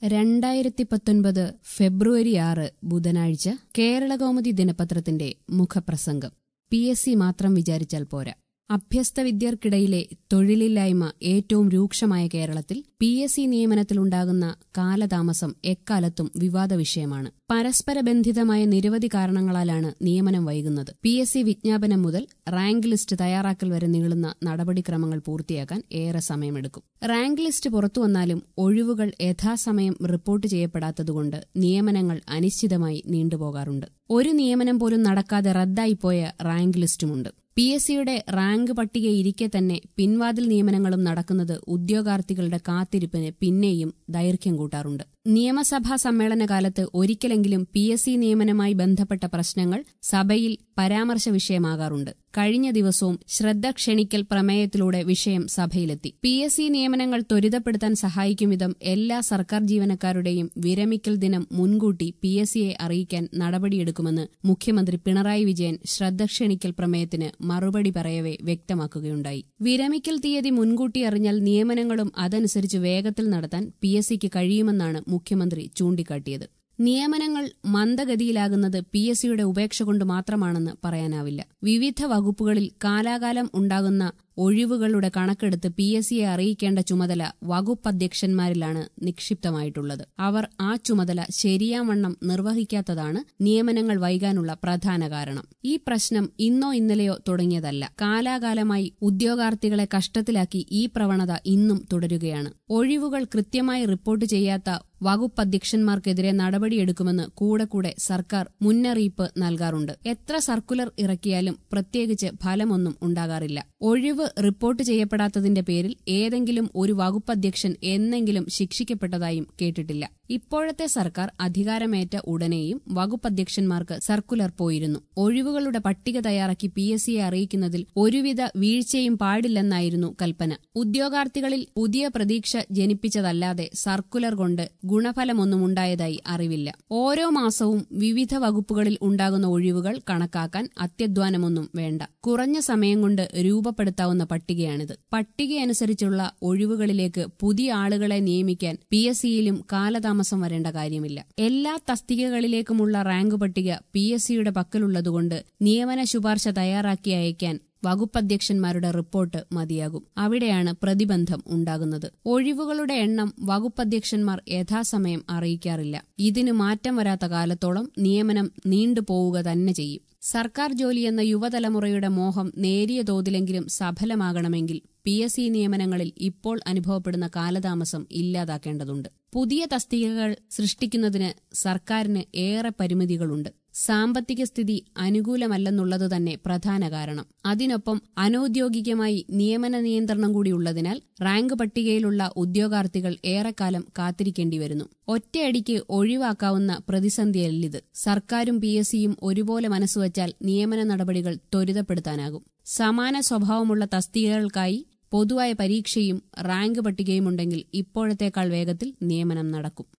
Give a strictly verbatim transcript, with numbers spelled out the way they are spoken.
രണ്ടായിരത്തി പത്തൊൻപത് ഫെബ്രുവരി ആറ് ബുധനാഴ്ച കേരളകൗമുദി ദിനപത്രത്തിന്റെ മുഖപ്രസംഗം. പി എസ് സി മാത്രം വിചാരിച്ചാൽ പോരാ. അഭ്യസ്ത വിദ്യർക്കിടയിലെ തൊഴിലില്ലായ്മ ഏറ്റവും രൂക്ഷമായ കേരളത്തിൽ പി എസ് സി നിയമനത്തിലുണ്ടാകുന്ന കാലതാമസം എക്കാലത്തും വിവാദ വിഷയമാണ്. പരസ്പര ബന്ധിതമായ നിരവധി കാരണങ്ങളാലാണ് നിയമനം വൈകുന്നത്. പി എസ് സി വിജ്ഞാപനം മുതൽ റാങ്ക് ലിസ്റ്റ് തയ്യാറാക്കൽ വരെ നീളുന്ന നടപടിക്രമങ്ങൾ പൂർത്തിയാക്കാൻ ഏറെ സമയമെടുക്കും. റാങ്ക് ലിസ്റ്റ് പുറത്തുവന്നാലും ഒഴിവുകൾ യഥാസമയം റിപ്പോർട്ട് ചെയ്യപ്പെടാത്തതുകൊണ്ട് നിയമനങ്ങൾ അനിശ്ചിതമായി നീണ്ടുപോകാറുണ്ട്. ഒരു നിയമനം പോലും നടക്കാതെ റദ്ദായിപ്പോയ റാങ്ക് ലിസ്റ്റുമുണ്ട്. പി എസ് സിയുടെ റാങ്ക് പട്ടികയിരിക്കെ തന്നെ പിൻവാതിൽ നിയമനങ്ങളും നടക്കുന്നത് ഉദ്യോഗാർത്ഥികളുടെ കാത്തിരിപ്പിന് പിന്നെയും ദൈർഘ്യം കൂട്ടാറുണ്ട്. നിയമസഭാ സമ്മേളനകാലത്ത് ഒരിക്കലെങ്കിലും പി എസ് സി നിയമനവുമായി ബന്ധപ്പെട്ട പ്രശ്നങ്ങൾ സഭയിൽ പരാമർശ വിഷയമാകാറുണ്ട്. കഴിഞ്ഞ ദിവസവും ശ്രദ്ധ ക്ഷണിക്കൽ പ്രമേയത്തിലൂടെ വിഷയം സഭയിലെത്തി. പി എസ് സി നിയമനങ്ങൾ ത്വരിതപ്പെടുത്താൻ സഹായിക്കും വിധം എല്ലാ സർക്കാർ ജീവനക്കാരുടെയും വിരമിക്കൽ ദിനം മുൻകൂട്ടി പി എസ് സിയെ അറിയിക്കാൻ നടപടിയെടുക്കുമെന്ന് മുഖ്യമന്ത്രി പിണറായി വിജയൻ ശ്രദ്ധ ക്ഷണിക്കൽ പ്രമേയത്തിന് മറുപടി പറയവെ വ്യക്തമാക്കുകയുണ്ടായി. വിരമിക്കൽ തീയതി മുൻകൂട്ടി അറിഞ്ഞാൽ നിയമനങ്ങളും അതനുസരിച്ച് വേഗത്തിൽ നടത്താൻ പി എസ് സിക്ക് കഴിയുമെന്നാണ് മുഖ്യമന്ത്രി ചൂണ്ടിക്കാട്ടിയത്. നിയമനങ്ങൾ മന്ദഗതിയിലാകുന്നത് പി എസ് സിയുടെ ഉപേക്ഷ കൊണ്ട് മാത്രമാണെന്ന് പറയാനാവില്ല. വിവിധ വകുപ്പുകളിൽ കാലാകാലം ഉണ്ടാകുന്ന ഒഴിവുകളുടെ കണക്കെടുത്ത് പി എസ് സിയെ അറിയിക്കേണ്ട ചുമതല വകുപ്പധ്യക്ഷന്മാരിലാണ് നിക്ഷിപ്തമായിട്ടുള്ളത്. അവർ ആ ചുമതല ശരിയാവണ്ണം നിർവഹിക്കാത്തതാണ് നിയമനങ്ങൾ വൈകാനുള്ള പ്രധാന കാരണം. ഈ പ്രശ്നം ഇന്നോ ഇന്നലെയോ തുടങ്ങിയതല്ല. കാലാകാലമായി ഉദ്യോഗാർത്ഥികളെ കഷ്ടത്തിലാക്കി ഈ പ്രവണത ഇന്നും തുടരുകയാണ്. ഒഴിവുകൾ കൃത്യമായി റിപ്പോർട്ട് ചെയ്യാത്ത വകുപ്പധ്യക്ഷന്മാർക്കെതിരെ നടപടിയെടുക്കുമെന്ന് കൂടെ കൂടെ സർക്കാർ മുന്നറിയിപ്പ് നൽകാറുണ്ട്. എത്ര സർക്കുലർ ഇറക്കിയാലും പ്രത്യേകിച്ച് ഫലമൊന്നും ഉണ്ടാകാറില്ല. ഒഴിവ് റിപ്പോർട്ട് ചെയ്യപ്പെടാത്തതിന്റെ പേരിൽ ഏതെങ്കിലും ഒരു വകുപ്പധ്യക്ഷൻ എന്നെങ്കിലും ശിക്ഷിക്കപ്പെട്ടതായും കേട്ടിട്ടില്ല. ഇപ്പോഴത്തെ സർക്കാർ അധികാരമേറ്റ ഉടനെയും വകുപ്പധ്യക്ഷന്മാർക്ക് സർക്കുലർ പോയിരുന്നു. ഒഴിവുകളുടെ പട്ടിക തയ്യാറാക്കി പി എസ് സിയെ അറിയിക്കുന്നതിൽ ഒരുവിധ വീഴ്ചയും പാടില്ലെന്നായിരുന്നു കൽപ്പന. ഉദ്യോഗാർത്ഥികളിൽ പുതിയ പ്രതീക്ഷ ജനിപ്പിച്ചതല്ലാതെ സർക്കുലർ കൊണ്ട് ഗുണഫലമൊന്നും ഉണ്ടായതായി അറിവില്ല. ഓരോ മാസവും വിവിധ വകുപ്പുകളിൽ ഉണ്ടാകുന്ന ഒഴിവുകൾ കണക്കാക്കാൻ അത്യധ്വാനമൊന്നും വേണ്ട. കുറഞ്ഞ സമയം കൊണ്ട് രൂപപ്പെടുത്താവുന്ന പട്ടികയാണിത്. പട്ടികയനുസരിച്ചുള്ള ഒഴിവുകളിലേക്ക് പുതിയ ആളുകളെ നിയമിക്കാൻ പി എസ് സിയിലും കാലതാമസം വരേണ്ട കാര്യമില്ല. എല്ലാ തസ്തികകളിലേക്കുമുള്ള റാങ്ക് പട്ടിക പി എസ് സിയുടെ പക്കലുള്ളതുകൊണ്ട് നിയമന ശുപാർശ തയ്യാറാക്കി അയക്കാൻ വകുപ്പധ്യക്ഷന്മാരുടെ റിപ്പോർട്ട് മതിയാകും. അവിടെയാണ് പ്രതിബന്ധം ഉണ്ടാകുന്നത്. ഒഴിവുകളുടെ എണ്ണം വകുപ്പധ്യക്ഷന്മാർ യഥാസമയം അറിയിക്കാറില്ല. ഇതിന് മാറ്റം വരാത്ത കാലത്തോളം നിയമനം നീണ്ടുപോവുക തന്നെ ചെയ്യും. സർക്കാർ ജോലിയെന്ന യുവതലമുറയുടെ മോഹം നേരിയ തോതിലെങ്കിലും സഫലമാകണമെങ്കിൽ പി എസ് സി നിയമനങ്ങളിൽ ഇപ്പോൾ അനുഭവപ്പെടുന്ന കാലതാമസം ഇല്ലാതാക്കേണ്ടതുണ്ട്. പുതിയ തസ്തികകൾ സൃഷ്ടിക്കുന്നതിന് സർക്കാരിന് ഏറെ പരിമിതികളുണ്ട്. സാമ്പത്തിക സ്ഥിതി അനുകൂലമല്ലെന്നുള്ളത് തന്നെ പ്രധാന കാരണം. അതിനൊപ്പം അനൌദ്യോഗികമായി നിയമന നിയന്ത്രണം കൂടിയുള്ളതിനാൽ റാങ്ക് പട്ടികയിലുള്ള ഉദ്യോഗാർത്ഥികൾ ഏറെക്കാലം കാത്തിരിക്കേണ്ടി വരുന്നു. ഒറ്റയടിക്ക് ഒഴിവാക്കാവുന്ന പ്രതിസന്ധിയല്ലിത്. സർക്കാരും പി എസ് സിയും ഒരുപോലെ മനസ്സുവച്ചാൽ നിയമന നടപടികൾ ത്വരിതപ്പെടുത്താനാകും. സമാന സ്വഭാവമുള്ള തസ്തികകൾക്കായി പൊതുവായ പരീക്ഷയും റാങ്ക് പട്ടികയുമുണ്ടെങ്കിൽ ഇപ്പോഴത്തേക്കാൾ വേഗത്തിൽ നിയമനം നടക്കും.